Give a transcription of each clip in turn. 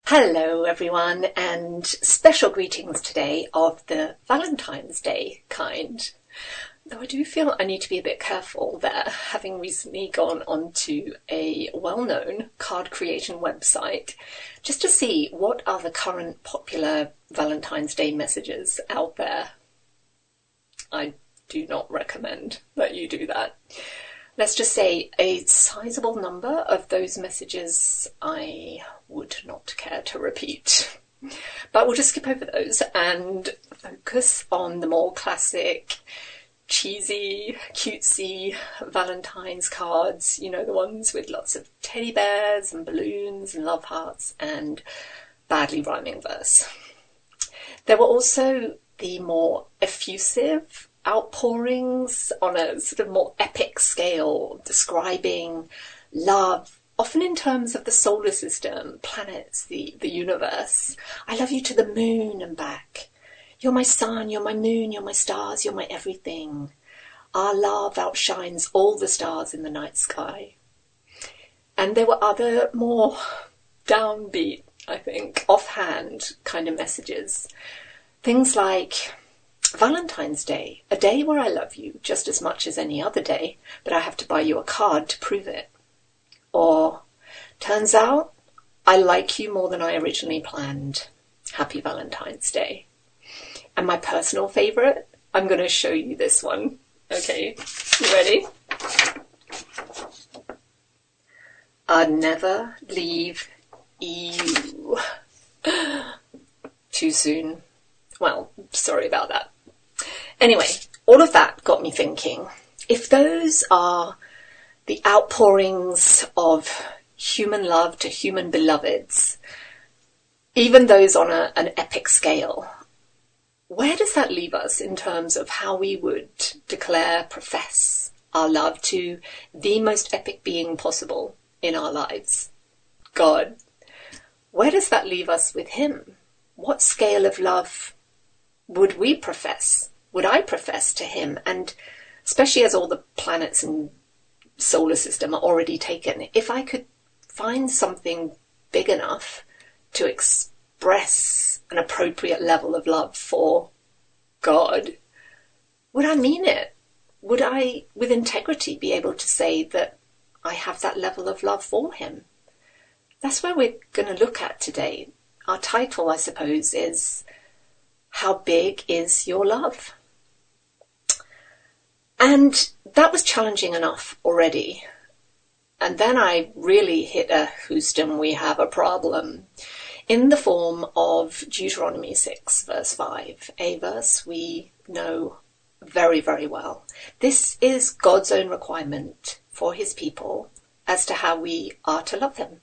Hello everyone, and special greetings today of the Valentine's Day kind. Though I do feel I need to be a bit careful there, having recently gone onto a well-known card creation website just to see what are the current popular Valentine's Day messages out there. I do not recommend that you do that. Let's just say a sizable number of those messages I would not care to repeat. But we'll just skip over those and focus on the more classic, cheesy, cutesy Valentine's cards. You know, the ones with lots of teddy bears and balloons and love hearts and badly rhyming verse. There were also the more effusive outpourings on a sort of more epic scale, describing love, often in terms of the solar system, planets, the universe. I love you to the moon and back. You're my sun, you're my moon, you're my stars, you're my everything. Our love outshines all the stars in the night sky. And there were other more downbeat, I think, offhand kind of messages. Things like, Valentine's Day, a day where I love you just as much as any other day, but I have to buy you a card to prove it. Or, turns out, I like you more than I originally planned. Happy Valentine's Day. And my personal favourite, I'm going to show you this one. Okay, you ready? I'd never leave you. Too soon. Well, sorry about that. Anyway, all of that got me thinking, if those are the outpourings of human love to human beloveds, even those on an epic scale, where does that leave us in terms of how we would profess our love to the most epic being possible in our lives, God? Where does that leave us with him? What scale of love would we profess? Would I profess to him? And especially as all the planets and solar system are already taken, if I could find something big enough to express an appropriate level of love for God, would I mean it? Would I, with integrity, be able to say that I have that level of love for him? That's where we're going to look at today. Our title, I suppose, is How Big Is Your Love? And that was challenging enough already. And then I really hit a Houston, we have a problem, in the form of Deuteronomy 6, verse 5, a verse we know very, very well. This is God's own requirement for his people as to how we are to love them.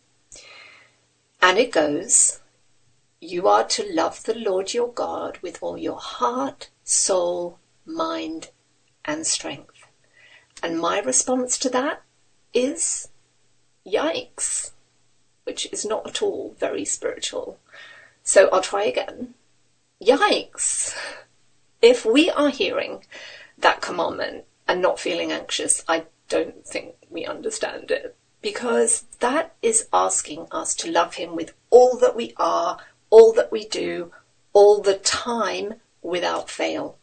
And it goes, you are to love the Lord your God with all your heart, soul, mind, and strength. And my response to that is, yikes, which is not at all very spiritual. So I'll try again. Yikes. If we are hearing that commandment and not feeling anxious, I don't think we understand it, because that is asking us to love him with all that we are, all that we do, all the time, without fail.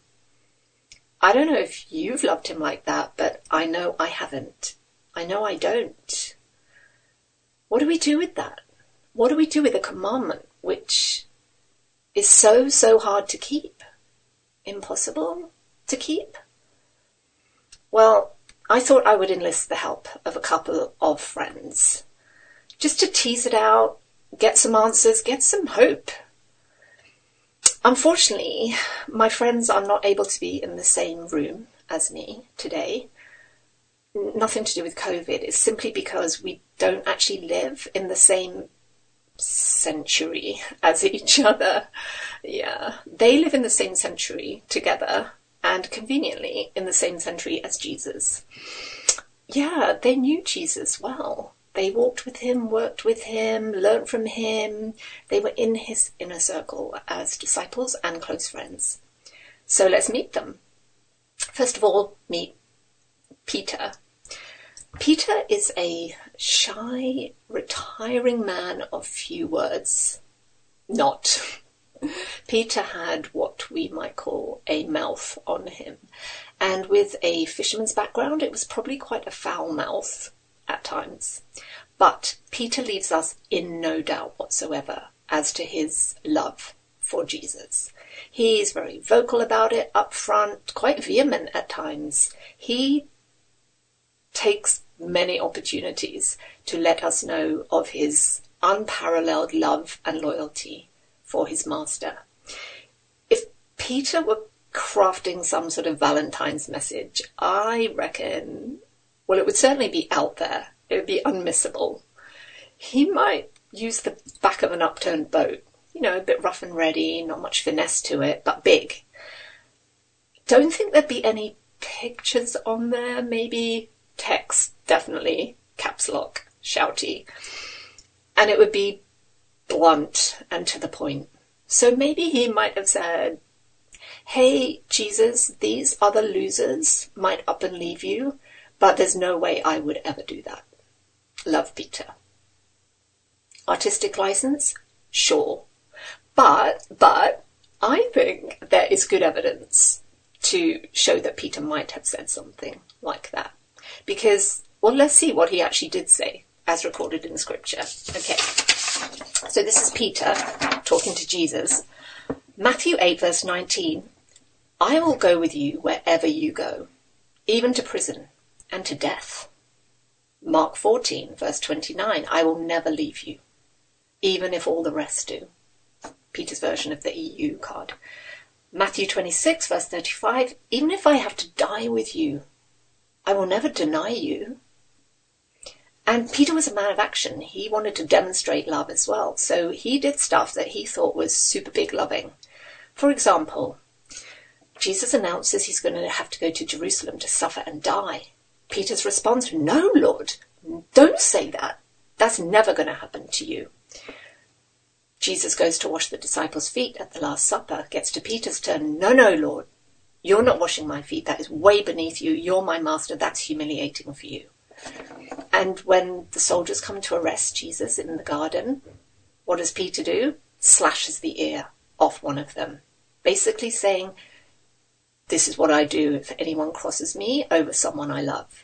I don't know if you've loved him like that, but I know I haven't. I know I don't. What do we do with that? What do we do with a commandment which is so, so hard to keep? Impossible to keep? Well, I thought I would enlist the help of a couple of friends, just to tease it out, get some answers, get some hope. Unfortunately, my friends are not able to be in the same room as me today. Nothing to do with COVID. It's simply because we don't actually live in the same century as each other. Yeah, they live in the same century together, and conveniently in the same century as Jesus. Yeah, they knew Jesus well. They walked with him, worked with him, learnt from him. They were in his inner circle as disciples and close friends. So let's meet them. First of all, meet Peter. Peter is a shy, retiring man of few words. not. Peter had what we might call a mouth on him. And with a fisherman's background, it was probably quite a foul mouth at times. But Peter leaves us in no doubt whatsoever as to his love for Jesus. He's very vocal about it up front, quite vehement at times. He takes many opportunities to let us know of his unparalleled love and loyalty for his master. If Peter were crafting some sort of Valentine's message, I reckon, well, it would certainly be out there. It would be unmissable. He might use the back of an upturned boat, a bit rough and ready, not much finesse to it, but big. Don't think there'd be any pictures on there, maybe text, definitely, caps lock, shouty. And it would be blunt and to the point. So maybe he might have said, hey, Jesus, these other losers might up and leave you, but there's no way I would ever do that. Love, Peter. Artistic license? Sure. But I think there is good evidence to show that Peter might have said something like that. Because, well, let's see what he actually did say, as recorded in Scripture. Okay, so this is Peter talking to Jesus. Matthew 8, verse 19. I will go with you wherever you go, even to prison and to death. Mark 14, verse 29. I will never leave you, even if all the rest do. Peter's version of the EU card. Matthew 26, verse 35. Even if I have to die with you, I will never deny you. And Peter was a man of action. He wanted to demonstrate love as well. So he did stuff that he thought was super big loving. For example, Jesus announces he's going to have to go to Jerusalem to suffer and die. Peter's response, no, Lord, don't say that. That's never going to happen to you. Jesus goes to wash the disciples' feet at the Last Supper, gets to Peter's turn. No, Lord, you're not washing my feet. That is way beneath you. You're my master. That's humiliating for you. And when the soldiers come to arrest Jesus in the garden, what does Peter do? Slashes the ear off one of them, basically saying, this is what I do if anyone crosses me over someone I love.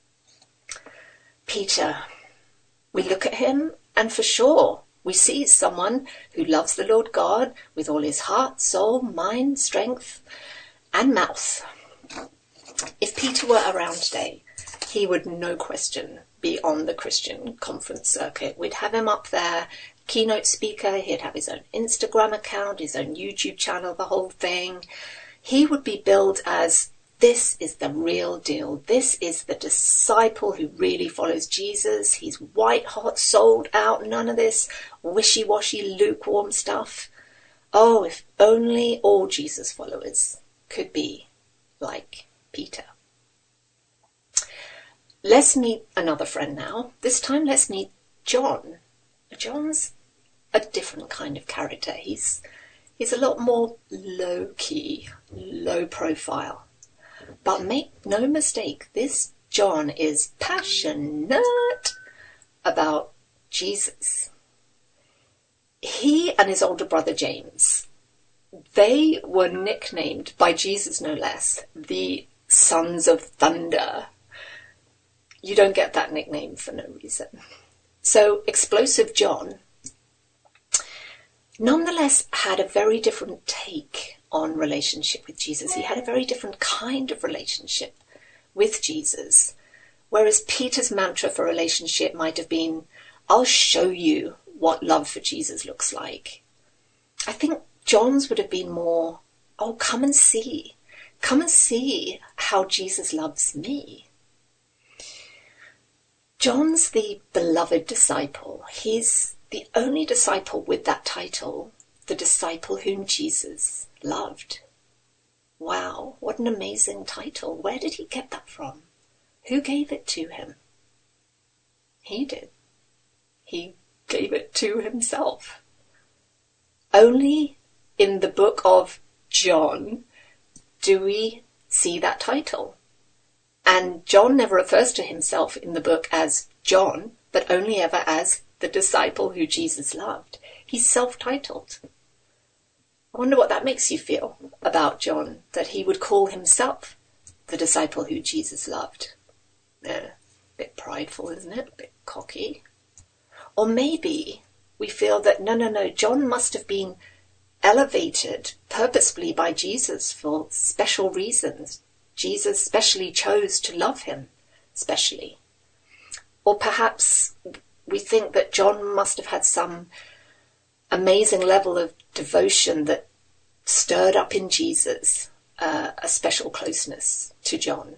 Peter, we look at him and for sure we see someone who loves the Lord God with all his heart, soul, mind, strength, and mouth. If Peter were around today, he would, no question, be on the Christian conference circuit. We'd have him up there, keynote speaker. He'd have his own Instagram account, his own YouTube channel, the whole thing. He would be billed as, this is the real deal. This is the disciple who really follows Jesus. He's white hot, sold out, none of this wishy-washy, lukewarm stuff. Oh, if only all Jesus followers could be like Peter. Let's meet another friend now. This time let's meet John. John's a different kind of character. He's a lot more low-key, low-profile. But make no mistake, this John is passionate about Jesus. He and his older brother James, they were nicknamed by Jesus no less, the Sons of Thunder. You don't get that nickname for no reason. So Explosive John nonetheless had a very different take on relationship with Jesus. He had a very different kind of relationship with Jesus. Whereas Peter's mantra for relationship might have been, I'll show you what love for Jesus looks like. I think John's would have been more, oh, come and see. Come and see how Jesus loves me. John's the beloved disciple. He's the only disciple with that title, the disciple whom Jesus loved. Wow, what an amazing title. Where did he get that from? Who gave it to him? He did. He gave it to himself. Only in the book of John do we see that title. And John never refers to himself in the book as John, but only ever as the disciple who Jesus loved. He's self-titled. I wonder what that makes you feel about John, that he would call himself the disciple who Jesus loved. A bit prideful, isn't it? A bit cocky. Or maybe we feel that no, John must have been elevated purposefully by Jesus for special reasons. Jesus specially chose to love him, specially. Or perhaps we think that John must have had some amazing level of devotion that stirred up in Jesus a special closeness to John.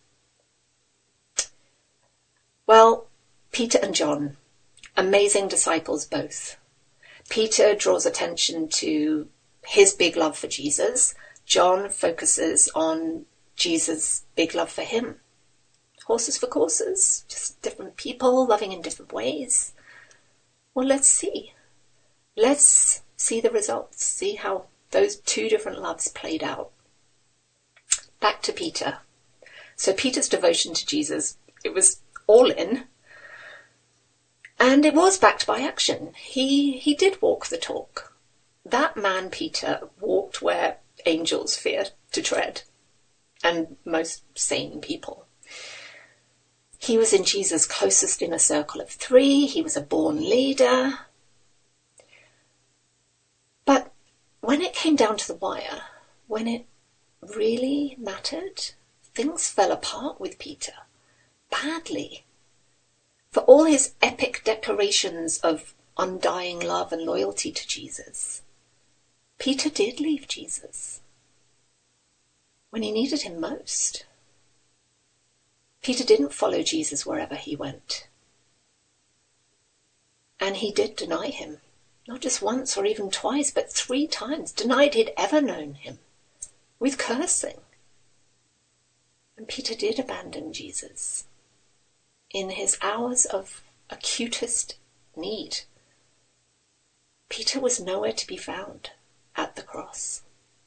Well, Peter and John, amazing disciples both. Peter draws attention to his big love for Jesus. John focuses on Jesus' big love for him. Horses for courses, just different people loving in different ways. Well, let's see. Let's see the results, see how those two different loves played out. Back to Peter. So Peter's devotion to Jesus, it was all in, and it was backed by action. He did walk the talk. That man, Peter, walked where angels fear to tread, and most sane people. He was in Jesus' closest inner circle of 3. He was a born leader. But when it came down to the wire, when it really mattered, things fell apart with Peter. Badly. For all his epic declarations of undying love and loyalty to Jesus, Peter did leave Jesus when he needed him most. Peter didn't follow Jesus wherever he went. And he did deny him, not just once or even twice, but 3 times, denied he'd ever known him, with cursing. And Peter did abandon Jesus in his hours of acutest need. Peter was nowhere to be found at the cross.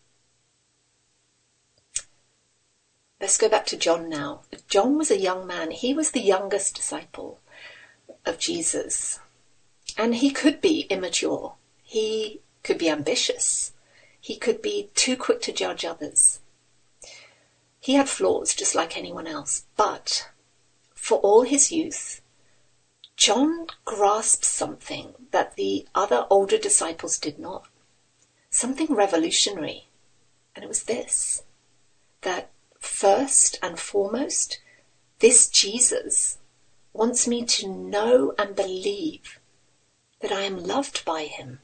Let's go back to John now. John was a young man. He was the youngest disciple of Jesus. And he could be immature. He could be ambitious. He could be too quick to judge others. He had flaws just like anyone else. But for all his youth, John grasped something that the other older disciples did not. Something revolutionary. And it was this, that first and foremost, this Jesus wants me to know and believe that I am loved by him.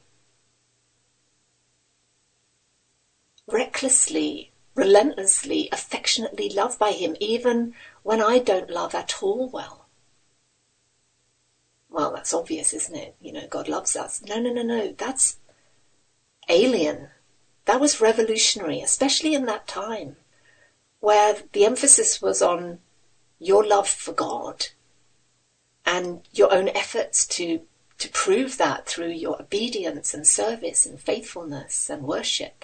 Recklessly, relentlessly, affectionately loved by him, even when I don't love at all well. Well, that's obvious, isn't it? You know, God loves us. No. That's alien. That was revolutionary, especially in that time, where the emphasis was on your love for God and your own efforts to prove that through your obedience and service and faithfulness and worship.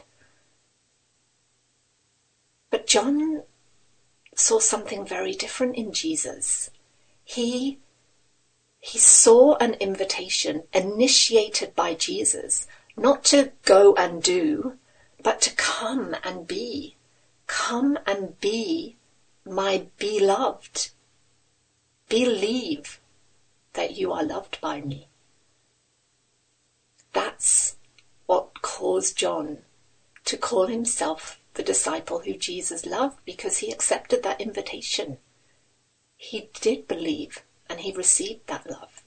But John saw something very different in Jesus. He saw an invitation initiated by Jesus, not to go and do, but to come and be. Come and be my beloved. Believe that you are loved by me. That's what caused John to call himself the disciple who Jesus loved, because he accepted that invitation. He did believe, and he received that love.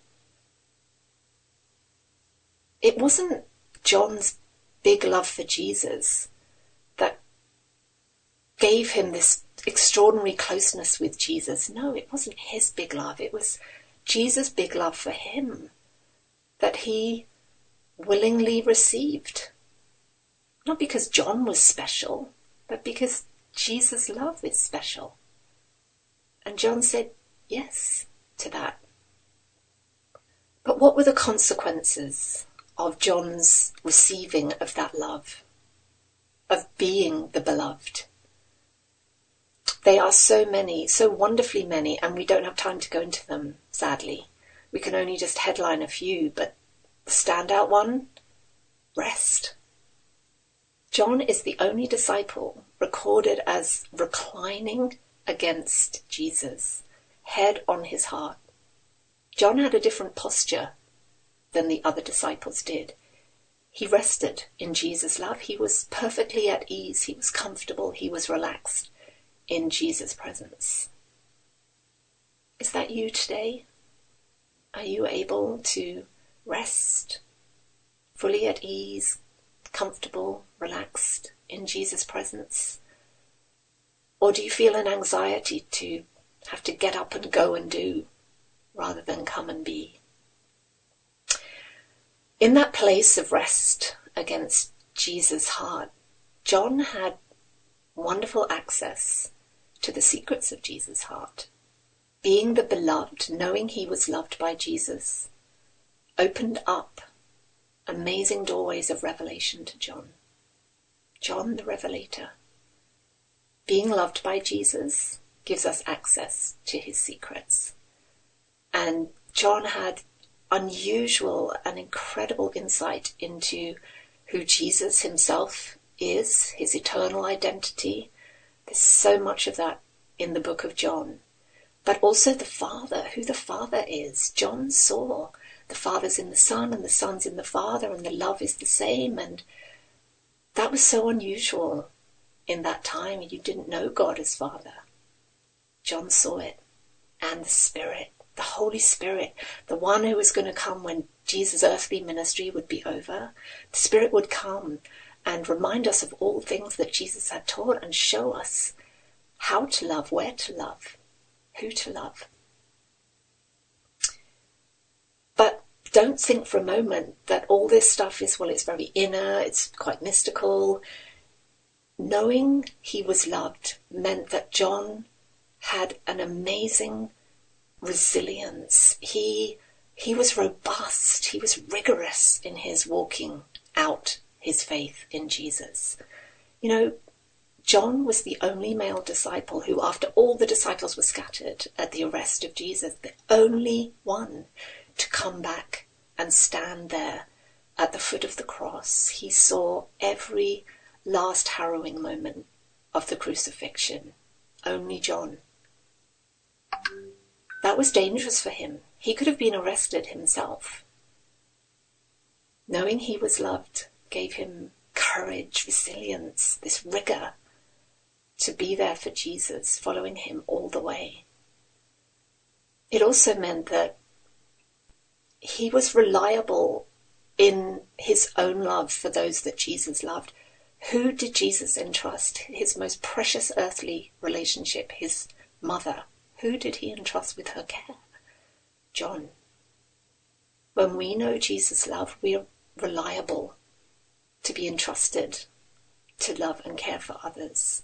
It wasn't John's big love for Jesus that gave him this extraordinary closeness with Jesus. No, it wasn't his big love. It was Jesus' big love for him that he willingly received. Not because John was special, but because Jesus' love is special. And John said yes to that. But what were the consequences of John's receiving of that love, of being the beloved? They are so many, so wonderfully many, and we don't have time to go into them, sadly. We can only just headline a few, but The standout one, rest. John is the only disciple recorded as reclining against Jesus, head on his heart. John had a different posture than the other disciples did. He rested in Jesus' love. He was perfectly at ease. He was comfortable. He was relaxed in Jesus' presence. Is that you today? Are you able to rest, fully at ease, comfortable, relaxed in Jesus' presence? Or do you feel an anxiety to have to get up and go and do rather than come and be? In that place of rest against Jesus' heart, John had wonderful access to the secrets of Jesus' heart. Being the beloved, knowing he was loved by Jesus, opened up amazing doorways of revelation to John. John the Revelator. Being loved by Jesus gives us access to his secrets. And John had unusual and incredible insight into who Jesus himself is, his eternal identity. There's so much of that in the book of John. But also the Father, who the Father is. John saw the Father's in the Son and the Son's in the Father, and the love is the same. And that was so unusual in that time. You didn't know God as Father. John saw it. And the Spirit, the Holy Spirit, the one who was going to come when Jesus' earthly ministry would be over. The Spirit would come and remind us of all things that Jesus had taught and show us how to love, where to love, who to love. But don't think for a moment that all this stuff is, well, it's very inner, it's quite mystical. Knowing he was loved meant that John had an amazing resilience. He was robust. He was rigorous in his walking out his faith in Jesus. You know, John was the only male disciple who, after all the disciples were scattered at the arrest of Jesus, the only one to come back and stand there at the foot of the cross. He saw every last harrowing moment of the crucifixion. Only John. That was dangerous for him. He could have been arrested himself. Knowing he was loved gave him courage, resilience, this rigor to be there for Jesus, following him all the way. It also meant that he was reliable in his own love for those that Jesus loved. Who did Jesus entrust his most precious earthly relationship, his mother? Who did he entrust with her care? John. When we know Jesus' love, we are reliable to be entrusted to love and care for others.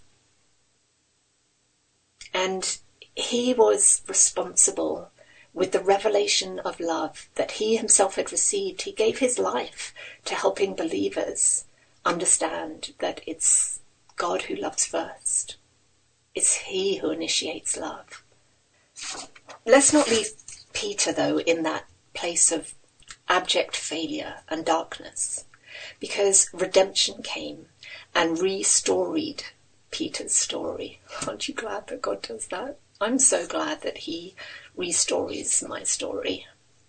And he was responsible with the revelation of love that he himself had received. He gave his life to helping believers understand that it's God who loves first. It's he who initiates love. Let's not leave Peter, though, in that place of abject failure and darkness, because redemption came and restoried Peter's story. Aren't you glad that God does that? I'm so glad that he restores my story.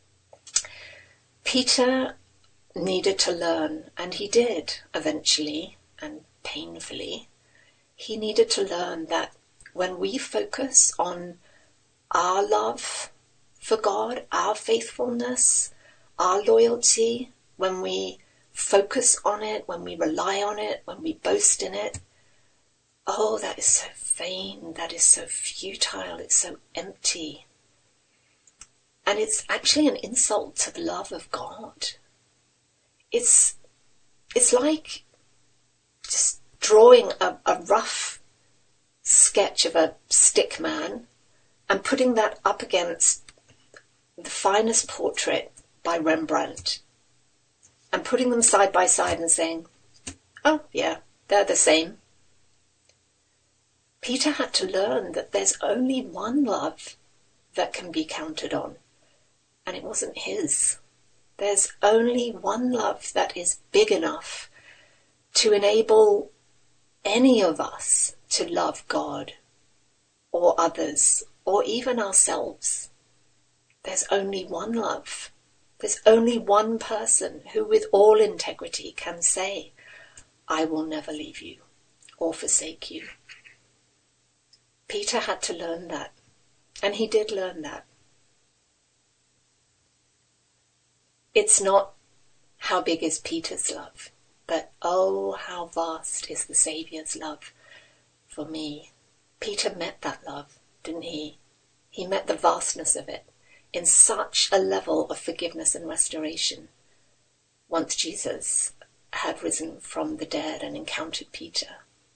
Peter needed to learn, and he did eventually, and painfully. He needed to learn that when we focus on our love for God, our faithfulness, our loyalty, when we focus on it, when we rely on it, when we boast in it, oh, that is so vain, that is so futile, it's so empty. And it's actually an insult to the love of God. It's like just drawing a rough sketch of a stick man and putting that up against the finest portrait by Rembrandt and putting them side by side and saying, oh yeah, they're the same. Peter had to learn that there's only one love that can be counted on, and it wasn't his. There's only one love that is big enough to enable any of us to love God or others or even ourselves. There's only one love. There's only one person who with all integrity can say, I will never leave you or forsake you. Peter had to learn that, and he did learn that. It's not how big is Peter's love, but oh, how vast is the Saviour's love for me. Peter met that love, didn't he? He met the vastness of it in such a level of forgiveness and restoration once Jesus had risen from the dead and encountered Peter.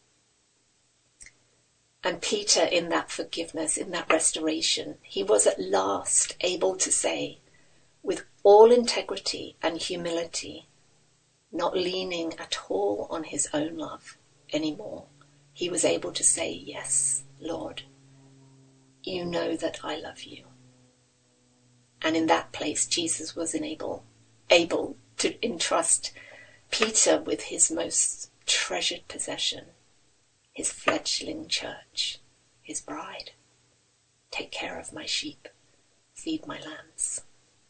And Peter, in that forgiveness, in that restoration, he was at last able to say, with all integrity and humility, not leaning at all on his own love anymore, he was able to say, yes, Lord, you know that I love you. And in that place, Jesus was able to entrust Peter with his most treasured possession, his fledgling church, his bride. Take care of my sheep, feed my lambs.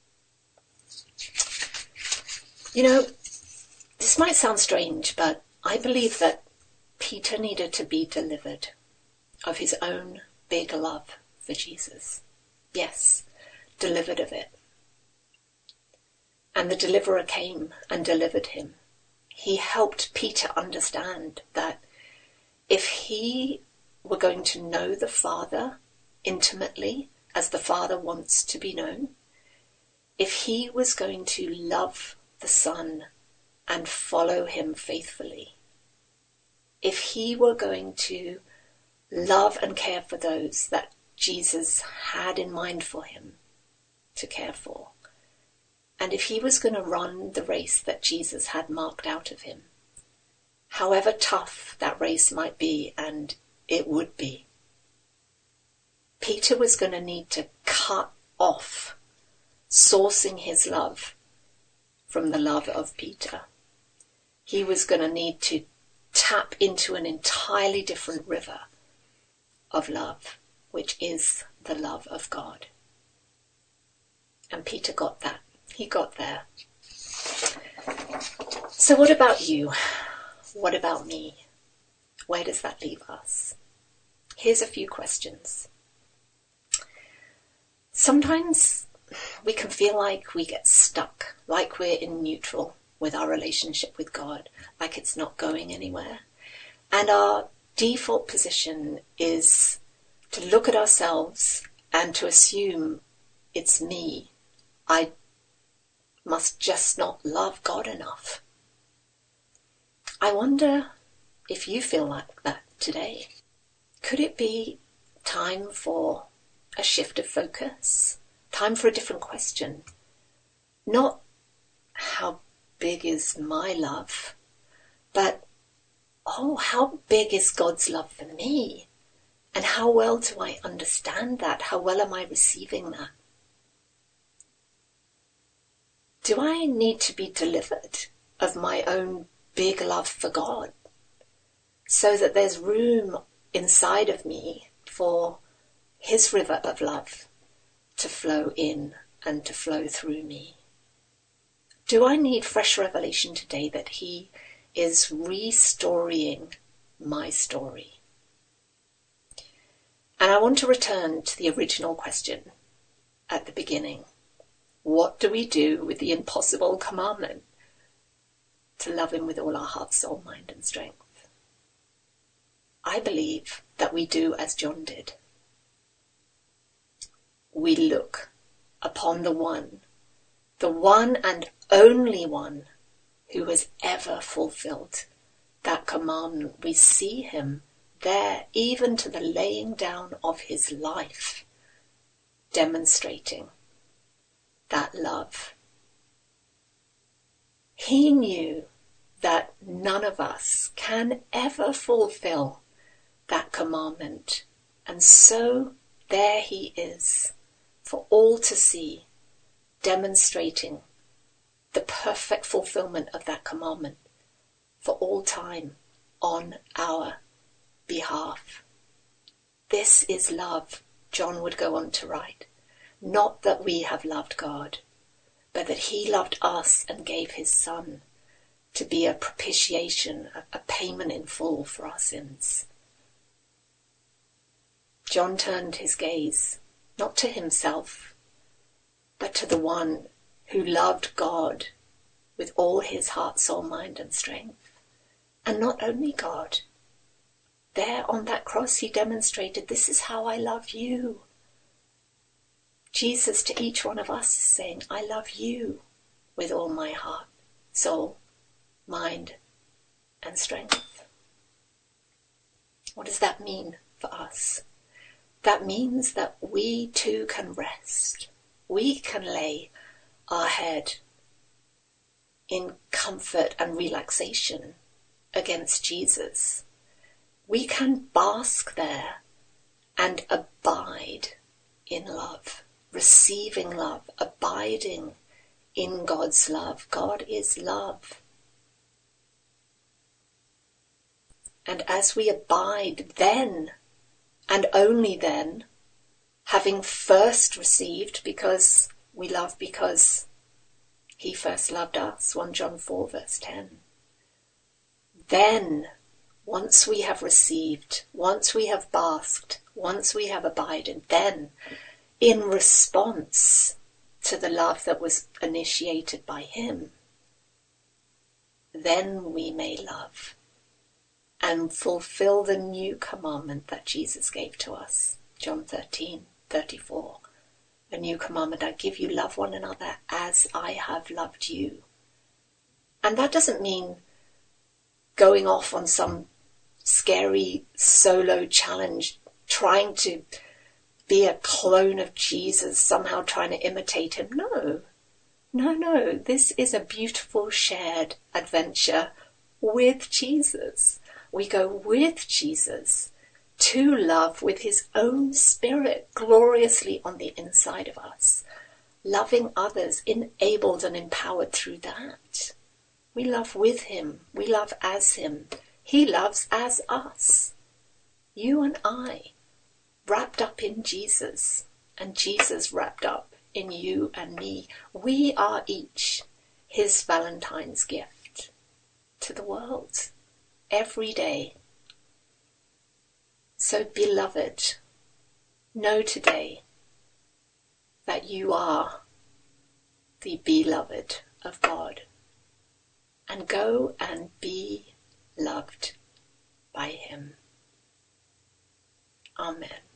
You know, this might sound strange, but I believe that Peter needed to be delivered of his own big love for Jesus. Yes, delivered of it. And the deliverer came and delivered him. He helped Peter understand that if he were going to know the Father intimately, as the Father wants to be known, if he was going to love the Son and follow him faithfully, if he were going to love and care for those that Jesus had in mind for him to care for, and if he was going to run the race that Jesus had marked out of him, however tough that race might be, and it would be, Peter was going to need to cut off sourcing his love from the love of Peter. He was going to need to tap into an entirely different river of love, which is the love of God. And Peter got that. He got there. So what about you? What about me? Where does that leave us? Here's a few questions. Sometimes we can feel like we get stuck, like we're in neutral with our relationship with God, like it's not going anywhere. And our default position is to look at ourselves and to assume it's me. I must just not love God enough. I wonder if you feel like that today. Could it be time for a shift of focus? Time for a different question? Not how big is my love, but how big is God's love for me? And how well do I understand that? How well am I receiving that? Do I need to be delivered of my own big love for God so that there's room inside of me for his river of love to flow in and to flow through me? Do I need fresh revelation today that he is restoring my story? And I want to return to the original question at the beginning. What do we do with the impossible commandment to love him with all our heart, soul, mind, and strength? I believe that we do as John did. We look upon the one and only one who has ever fulfilled that commandment. We see him there, even to the laying down of his life, demonstrating that love. He knew that none of us can ever fulfill that commandment, and so there he is for all to see, demonstrating the perfect fulfillment of that commandment for all time on our behalf. This is love, John would go on to write. Not that we have loved God, but that he loved us and gave his Son to be a propitiation, a payment in full for our sins. John turned his gaze not to himself, but to the one who loved God with all his heart, soul, mind, and strength. And not only God. There on that cross he demonstrated, this is how I love you. Jesus to each one of us is saying, I love you with all my heart, soul, mind, and strength. What does that mean for us? That means that we too can rest. We can lay our head in comfort and relaxation against Jesus. We can bask there and abide in love, receiving love, abiding in God's love. God is love. And as we abide then, and only then, having first received, because we love because he first loved us, 1 John 4 verse 10. Then, once we have received, once we have basked, once we have abided, then, in response to the love that was initiated by him, then we may love and fulfill the new commandment that Jesus gave to us. John 13:34. A new commandment I give you, love one another as I have loved you. And that doesn't mean going off on some scary solo challenge, trying to be a clone of Jesus, somehow trying to imitate him. No. This is a beautiful shared adventure with Jesus. We go with Jesus to love with his own Spirit gloriously on the inside of us, loving others, enabled and empowered through that. We love with him. We love as him. He loves as us. You and I, wrapped up in Jesus, and Jesus wrapped up in you and me. We are each his Valentine's gift to the world every day. So, beloved, know today that you are the beloved of God, and go and be loved by him. Amen.